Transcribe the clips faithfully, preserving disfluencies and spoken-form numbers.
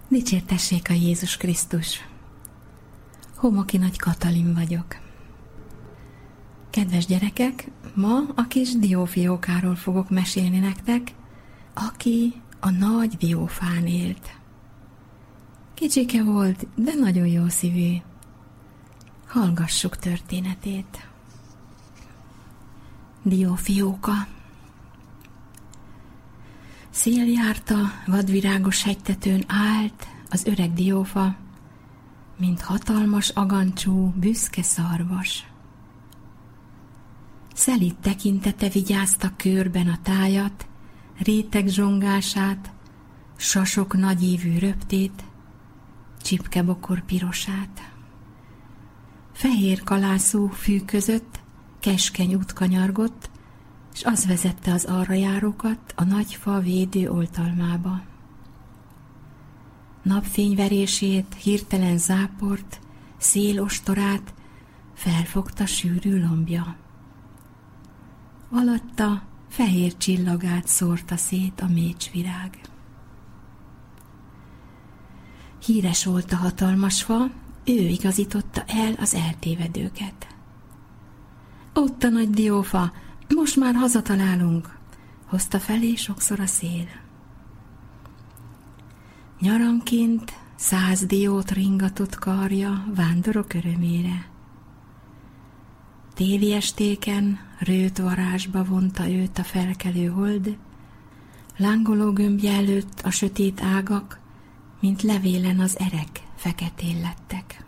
Dicsértessék a Jézus Krisztus! Homoki Nagy Katalin vagyok. Kedves gyerekek, ma a kis diófiókáról fogok mesélni nektek, aki a nagy diófán élt. Kicsike volt, de nagyon jó szívű. Hallgassuk történetét. Diófióka. Szél járta, vadvirágos hegytetőn állt az öreg diófa, mint hatalmas agancsú, büszke szarvas. Szelíd tekintete vigyázta körben a tájat, réteg zsongását, sasok nagyívű röptét, csipkebokor pirosát. Fehér kalászú fű között keskeny út kanyargott, s az vezette az arrajárókat a nagy fa védő oltalmába. Napfényverését, hirtelen záport, szélostorát felfogta sűrű lombja. Alatta fehér csillagát szórta szét a mécsvirág. Híres volt a hatalmas fa, ő igazította el az eltévedőket. Ott a nagy diófa, most már hazatalálunk, hozta felé sokszor a szél. Nyaranként száz diót ringatott karja vándorok örömére. Téli estéken rőt varázsba vonta őt a felkelő hold, lángoló gömbje előtt a sötét ágak, mint levélen az erek feketén lettek.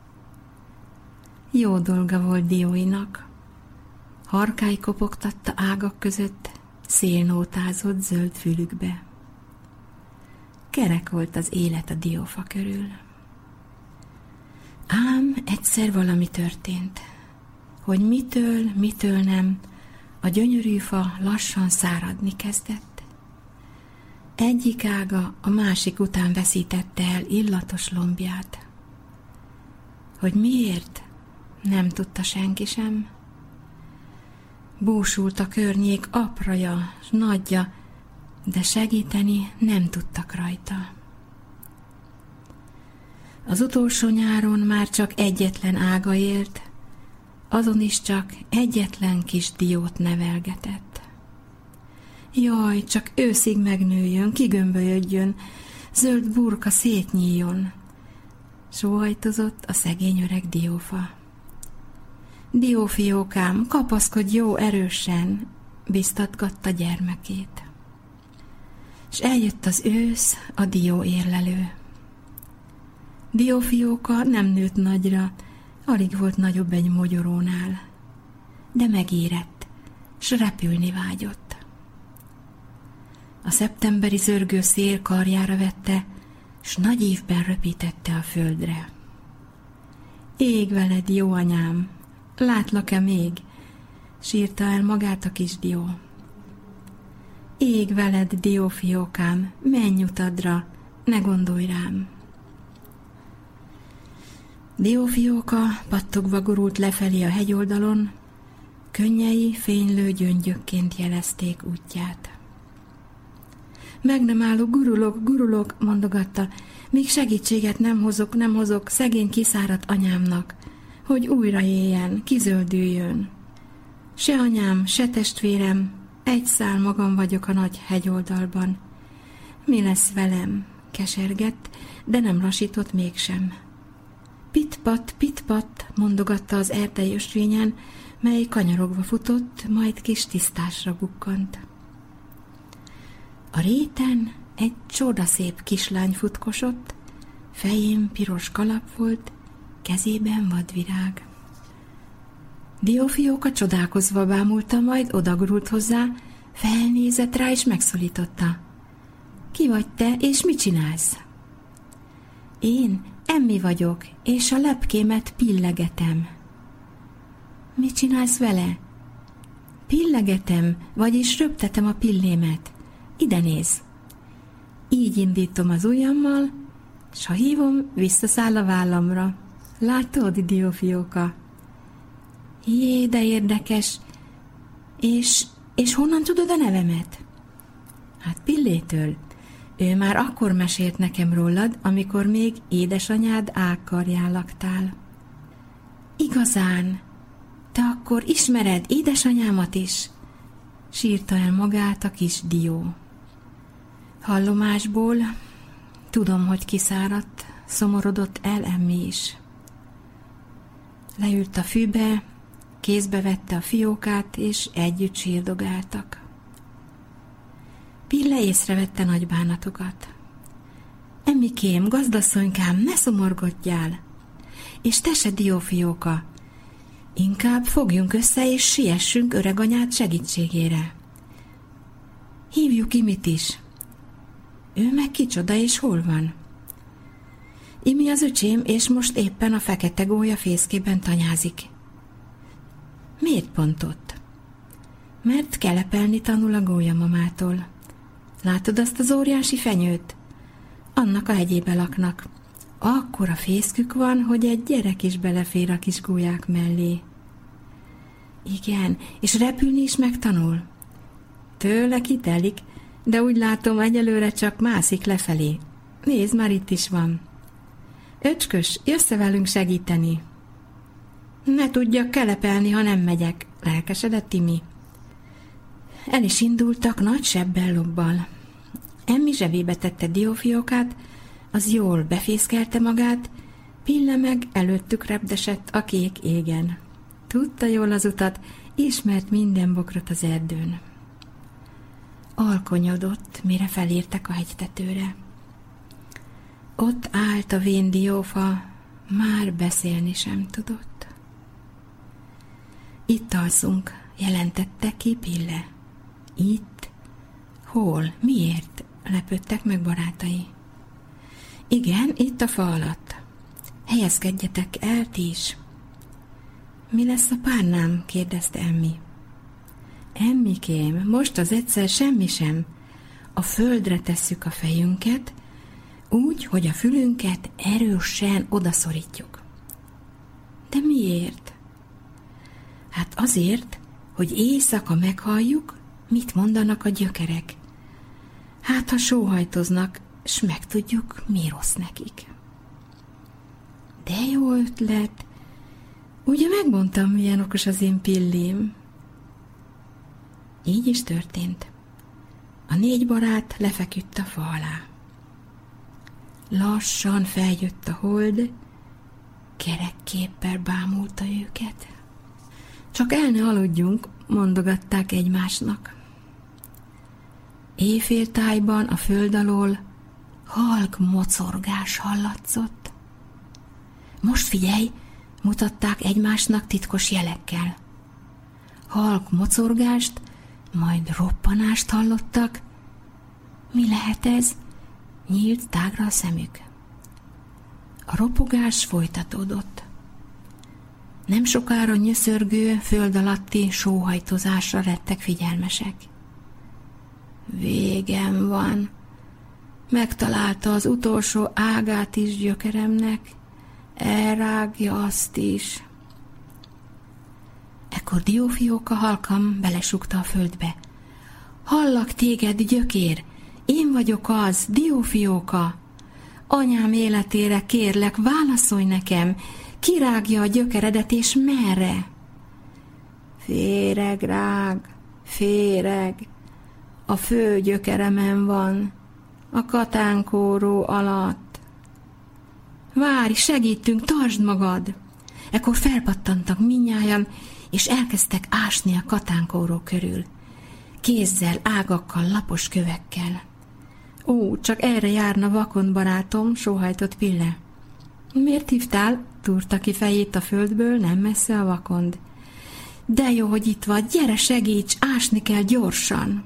Jó dolga volt dióinak, harkály kopogtatta ágak között, szél nótázott zöld fülükbe. Kerek volt az élet a diófa körül. Ám egyszer valami történt, hogy mitől, mitől nem, a gyönyörű fa lassan száradni kezdett. Egyik ága a másik után veszítette el illatos lombját. Hogy miért, nem tudta senki sem. Búsult a környék apraja, s nagyja, de segíteni nem tudtak rajta. Az utolsó nyáron már csak egyetlen ága élt, azon is csak egyetlen kis diót nevelgetett. Jaj, csak őszig megnőjön, kigömbölyödjön, zöld burka szétnyíljon, sóhajtozott a szegény öreg diófa. Diófiókám, kapaszkodj jó erősen, biztatgatta gyermekét. S eljött az ősz, a dió érlelő. Diófióka nem nőtt nagyra, alig volt nagyobb egy mogyorónál, de megérett, s repülni vágyott. A szeptemberi zörgő szél karjára vette, s nagy ívben röpítette a földre. Ég veled, jó anyám, látlak-e még? Sírta el magát a kis dió. Ég veled, diófiókám, menj nyutadra, ne gondolj rám. Diófióka pattogva gurult lefelé a hegyoldalon, könnyei fénylő gyöngyökként jelezték útját. Meg nem álló, gurulok, gurulok, mondogatta, míg segítséget nem hozok, nem hozok szegény kiszáradt anyámnak, hogy újra éljen, kizöldüljön. Se anyám, se testvérem, egy szál magam vagyok a nagy hegyoldalban. Mi lesz velem? Kesergett, de nem lassított mégsem. Pit-pat, pit-pat, mondogatta az erdei ösvényen, mely kanyarogva futott, majd kis tisztásra bukkant. A réten egy csodaszép kislány futkosott, fején piros kalap volt, kezében vadvirág. Diófióka csodálkozva bámulta, majd odagurult hozzá, felnézett rá és megszólította. Ki vagy te, és mit csinálsz? Én Emmi vagyok, és a lepkémet pillegetem. Mit csinálsz vele? Pillegetem, vagyis röptetem a pillémet. Ide néz. Így indítom az ujjammal, s ha hívom, visszaszáll a vállamra. Látod, diófióka? Jé, de érdekes. És, és honnan tudod a nevemet? Hát Pillétől. Ő már akkor mesélt nekem rólad, amikor még édesanyád ágkarján laktál. Igazán? Te akkor ismered édesanyámat is? Sírta el magát a kis dió. Hallomásból tudom, hogy kiszáradt, szomorodott el Emmi is. Leült a fűbe, kézbe vette a fiókát, és együtt sírdogáltak. Pille észrevette nagy bánatokat. Emmikém, gazdasszonykám, ne szomorgodjál! És te se, Diófióka! Inkább fogjunk össze, és siessünk öreganyád segítségére. Hívjuk Imit is. Ő meg kicsoda, és hol van? Imi az öcsém, és most éppen a fekete gólya fészkében tanyázik. Miért pont ott? Mert kelepelni tanul a gólyamamától. Látod azt az óriási fenyőt? Annak a hegyébe laknak. Akkora fészkük van, hogy egy gyerek is belefér a kis gólyák mellé. Igen, és repülni is megtanul. Tőle kitelik, de úgy látom, egyelőre csak mászik lefelé. Nézd, már itt is van. Öcskös, jössz-e velünk segíteni? Ne tudjak kelepelni, ha nem megyek, lelkesedett Imi. El is indultak nagy sebbel lobbal. Emmi zsebébe tette Diófiókát, az jól befészkelte magát, Pille meg előttük repdesett a kék égen. Tudta jól az utat, ismert minden bokrot az erdőn. Alkonyodott, mire felértek a hegytetőre. Ott állt a vén diófa, már beszélni sem tudott. Itt alszunk, jelentette ki Pille. Itt? Hol? Miért? Lepődtek meg barátai. Igen, itt a fa alatt. Helyezkedjetek el ti is. Mi lesz a párnám? Kérdezte Emmi. Emmikém, most az egyszer semmi sem. A földre tesszük a fejünket, úgy, hogy a fülünket erősen odaszorítjuk. De miért? Hát azért, hogy éjszaka meghalljuk, mit mondanak a gyökerek. Hát, ha sóhajtoznak, s megtudjuk, mi rossz nekik. De jó ötlet. Ugye megmondtam, milyen okos az én Pillém? Így is történt. A négy barát lefeküdt a fa alá. Lassan feljött a hold, kerekképpel bámulta őket. Csak el ne aludjunk, mondogatták egymásnak. Éjféltájban a föld alól halk mocorgás hallatszott. Most figyelj, mutatták egymásnak titkos jelekkel. Halk mocorgást, majd roppanást hallottak. Mi lehet ez? Nyílt tágra a szemük. A ropogás folytatódott. Nem sokára nyöszörgő, föld alatti sóhajtozásra lettek figyelmesek. Végem van. Megtalálta az utolsó ágát is gyökeremnek, elrágja azt is. Ekkor Diófióka halkan belesugta a földbe. Hallak téged, gyökér, én vagyok az, Diófióka. Anyám életére kérlek, válaszolj nekem, kirágja a gyökeredet, és merre? Féreg, rág, féreg, a fő gyökeremen van, a katánkóró alatt. Várj, segítünk, tartsd magad! Ekkor felpattantak mindnyájan, és elkezdtek ásni a katánkóró körül. Kézzel, ágakkal, lapos kövekkel. Ó, csak erre járna vakond barátom, sóhajtott Pille. Miért hívtál? Túrta ki fejét a földből, nem messze a vakond. De jó, hogy itt vagy, gyere, segíts, ásni kell gyorsan.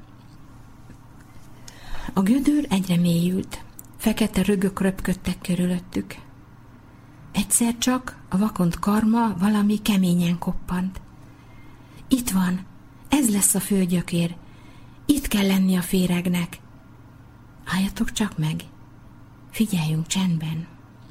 A gödör egyre mélyült, fekete rögök röpködtek körülöttük. Egyszer csak a vakond karma valami keményen koppant. Itt van, ez lesz a főgyökér, itt kell lenni a féregnek. Álljatok csak meg, figyeljünk csendben.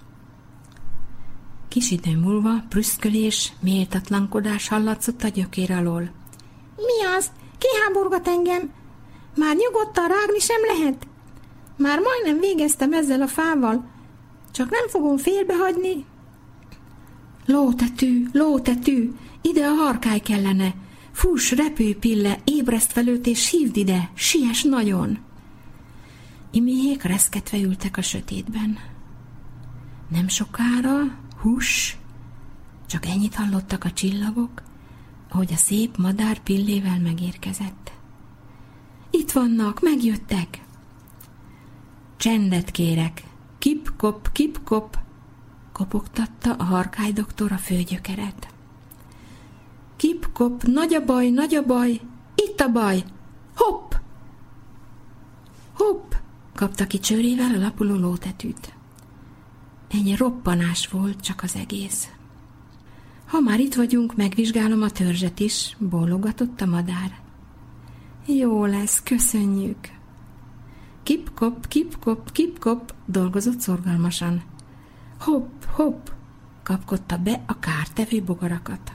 Kis idő múlva prüszkölés, méltatlankodás hallatszott a gyökér alól. Mi az? Ki háborgat engem? Már nyugodtan rágni sem lehet? Már majdnem végeztem ezzel a fával, csak nem fogom félbehagyni. Lótetű, lótetű, ide a harkály kellene. Fuss, repülj, Pille, ébreszt fel őt és hívd ide, siess nagyon. Imiék reszketve ültek a sötétben. Nem sokára, huss, csak ennyit hallottak a csillagok, ahogy a szép madár Pillével megérkezett. Itt vannak, megjöttek. Csendet kérek, kip-kop, kip-kop, kopogtatta a harkály doktor a főgyökeret. Kip-kop, nagy a baj, nagy a baj, itt a baj, hopp! Hopp! Kapta ki csőrével a lapuló lótetűt. Ennyi roppanás volt csak az egész. Ha már itt vagyunk, megvizsgálom a törzset is, bólogatott a madár. Jó lesz, köszönjük. Kip-kop, kip-kop, kip-kop, dolgozott szorgalmasan. Hopp, hopp, kapkodta be a kártevő bogarakat.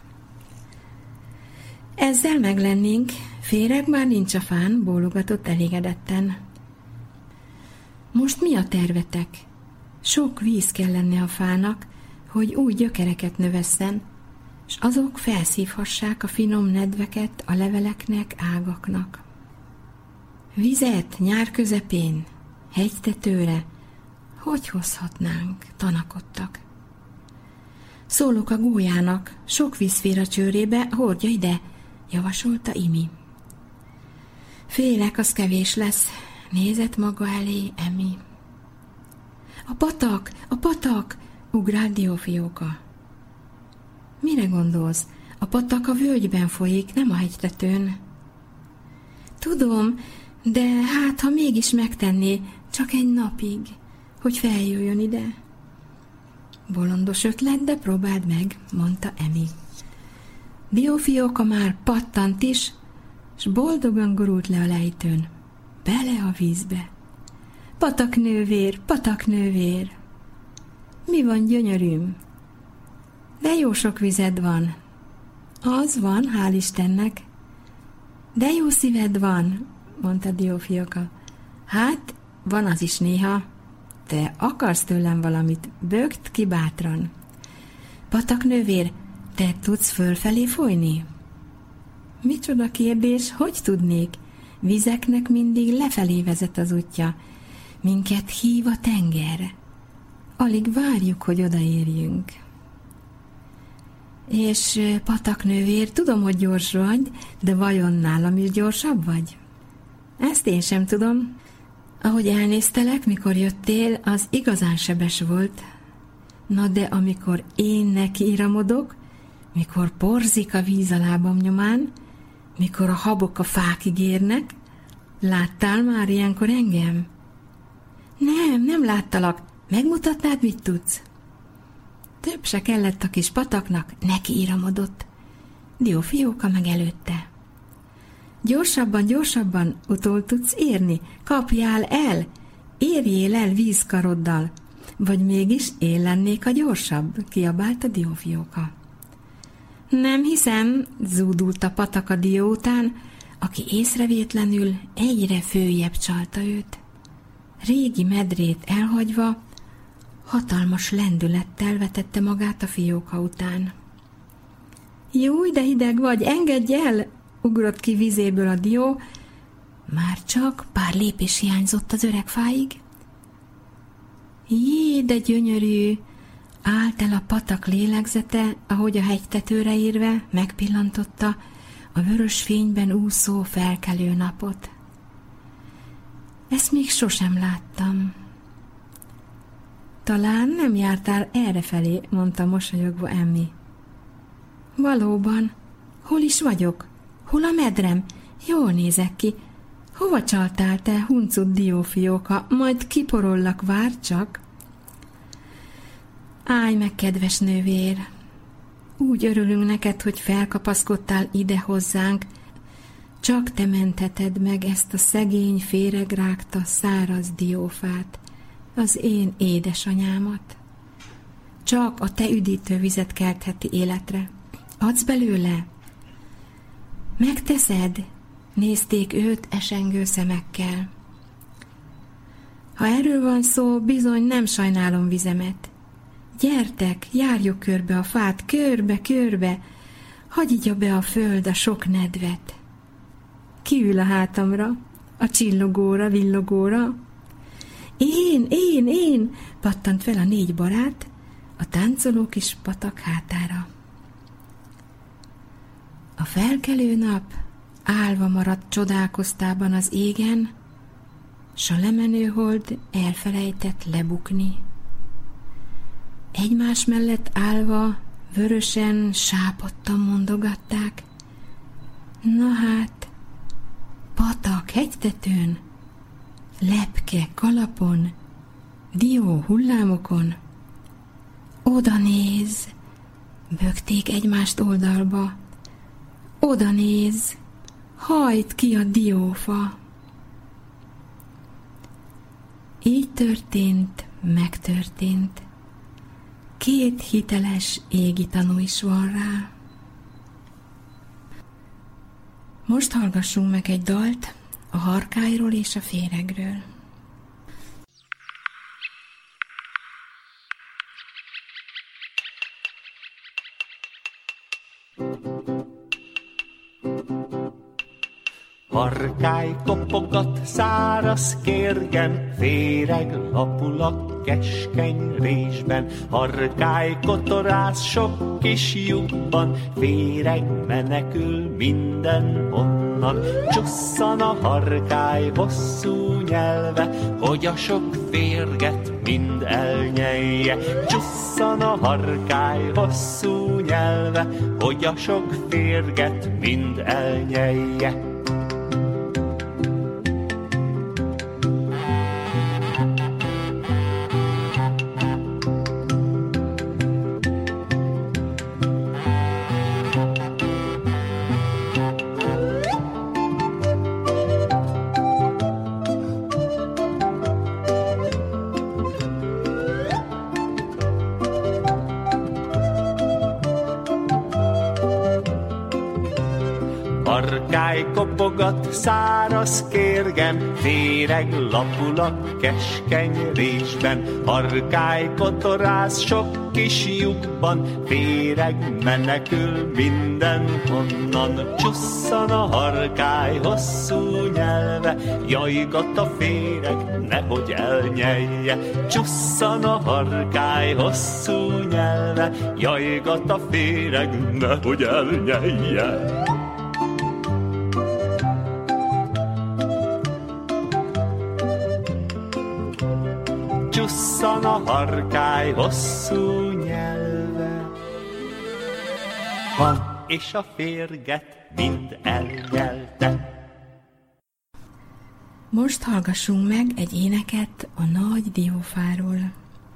Ezzel meglennénk, féreg már nincs a fán, bólogatott elégedetten. Most mi a tervetek? Sok víz kell lenne a fának, hogy új gyökereket növesszen, s azok felszívhassák a finom nedveket a leveleknek, ágaknak. Vizet nyár közepén, hegytetőre, hogy hozhatnánk, tanakodtak. Szólok a gólyának, sok víz fér a csőrébe, hordja ide, javasolta Imi. Félek, az kevés lesz, nézett maga elé Emi. A patak, a patak, ugrált Diófióka. Mire gondolsz? A patak a völgyben folyik, nem a hegytetőn. Tudom, de hát, ha mégis megtenné, csak egy napig, hogy feljöjjön ide. Bolondos ötlet, de próbáld meg, mondta Emi. Diófióka már pattant is, s boldogan gurult le a lejtőn, bele a vízbe. Pataknővér, pataknővér! Mi van, gyönyörűm? De jó sok vized van. Az van, hál' Istennek. De jó szíved van, mondta Diófióka. Hát, van az is néha. Te akarsz tőlem valamit, bögt ki bátran. Pataknővér, te tudsz fölfelé folyni? Micsoda kérdés, hogy tudnék? Vizeknek mindig lefelé vezet az útja. Minket hív a tenger. Alig várjuk, hogy odaérjünk. És pataknővér, tudom, hogy gyors vagy, de vajon nálam is gyorsabb vagy? Ezt én sem tudom. Ahogy elnéztelek, mikor jöttél, az igazán sebes volt. Na de amikor én nekiiramodok, mikor porzik a víz a lábam nyomán, mikor a habok a fákig érnek, láttál már ilyenkor engem? Nem, nem láttalak. Megmutatnád, mit tudsz? Több se kellett a kis pataknak, nekiiramodott. Diófióka meg előtte. Gyorsabban, gyorsabban, utol tudsz érni, kapjál el, érjél el vízkaroddal, vagy mégis én lennék a gyorsabb, kiabálta Diófióka. Nem hiszem, zúdult a patak a dió után, aki észrevétlenül egyre följebb csalta őt. Régi medrét elhagyva, hatalmas lendülettel vetette magát a fióka után. Júj, de hideg vagy, engedj el! Ugrott ki vízéből a dió, már csak pár lépés hiányzott az öreg fáig. Jé, de gyönyörű! Állt el a patak lélegzete, ahogy a hegytetőre érve megpillantotta a vörös fényben úszó felkelő napot. Ezt még sosem láttam. Talán nem jártál errefelé, mondta mosolyogva Emmi. Valóban, hol is vagyok? Hol a medrem? Jól nézek ki. Hova csaltál te, huncut Diófióka? Majd kiporollak, vár csak. Állj meg, kedves nővér! Úgy örülünk neked, hogy felkapaszkodtál ide hozzánk. Csak te mentheted meg ezt a szegény, féregrágta, száraz diófát, az én édesanyámat. Csak a te üdítő vizet keltheti életre. Adsz belőle? Megteszed? Nézték őt esengő szemekkel. Ha erről van szó, bizony nem sajnálom vizemet. Gyertek, járjuk körbe a fát, körbe, körbe, hadd igya be a föld a sok nedvet. Ki ül a hátamra, a csillogóra, villogóra? Én, én, én, pattant fel a négy barát a táncoló kis patak hátára. A felkelő nap állva maradt csodálkoztában az égen, s a lemenő hold elfelejtett lebukni. Egymás mellett állva vörösen, sápadtan mondogatták: na hát, patak hegytetőn, lepke kalapon, dió hullámokon. Oda néz, bökték egymást oldalba. Oda néz, hajt ki a diófa. Így történt, megtörtént. Két hiteles égi tanú is van rá. Most hallgassunk meg egy dalt a harkályról és a féregről. Harkály kopogat száraz kérgen, féreg lapul a keskeny résben. Harkály kotorász sok kis lyukban, féreg menekül mindenhonnan. Csusszan a harkály hosszú nyelve, hogy a sok férget mind elnyelje. Csusszan a harkály hosszú nyelve, hogy a sok férget mind elnyelje. Harkály kopogat száraz kérgen, féreg lapul a keskeny résben. Harkály kotorász sok kis lyukban, féreg menekül mindenhonnan. Csusszan a harkály hosszú nyelve, jajgat a féreg, nehogy elnyelje. Csusszan a harkály hosszú nyelve, jajgat a féreg, nehogy elnyelje. Csusszan a harkály hosszú nyelve, van és a férget mind elnyelte. Most hallgassunk meg egy éneket a nagy diófáról.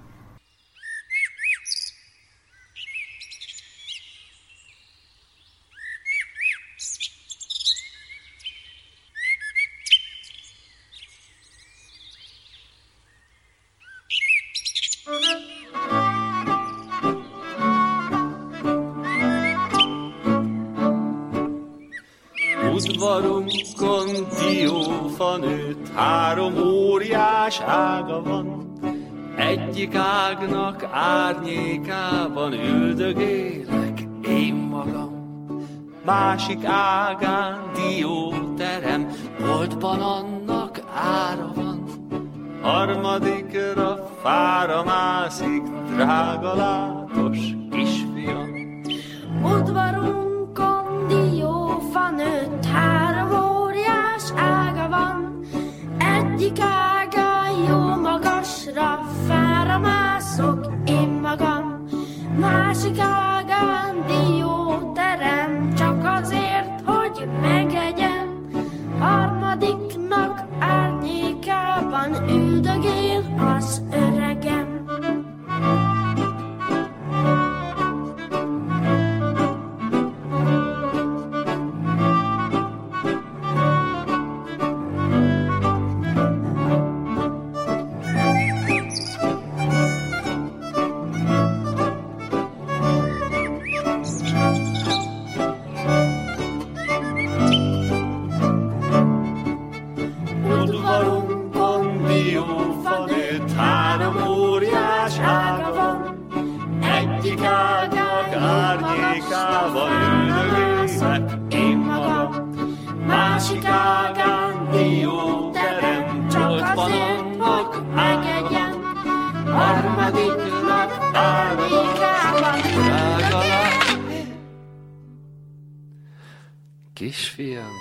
Udvarunkon diófa nőtt, három óriás ága van. Egyik ágnak árnyékában üldögélek én magam. Másik ágán dióterem, boltban annak ára van. Harmadikra fára mászik, drága látos kisfiam. Udvarunkon diófa nőtt, három óriás ága van. Egyik ágán jó magasra fára mászok én magam. Másik ágán dióterem, csak azért, hogy megegyem. Harmadiknak árnyékában üldögél az öregem. Udvarunkon diófa azért, hogy megegyen, harmadik nap Amerikában. Drága lány, kisfiam,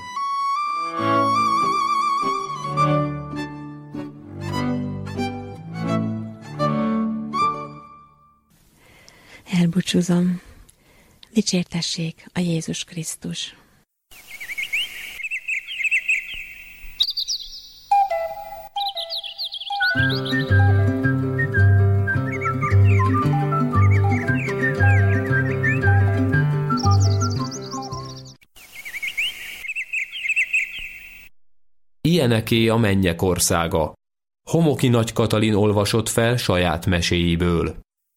Elbúcsúzom. Dicsértessék a Jézus Krisztus. Ilyeneké a mennyek országa. Homoki Nagy Katalin olvasott fel saját meséiből.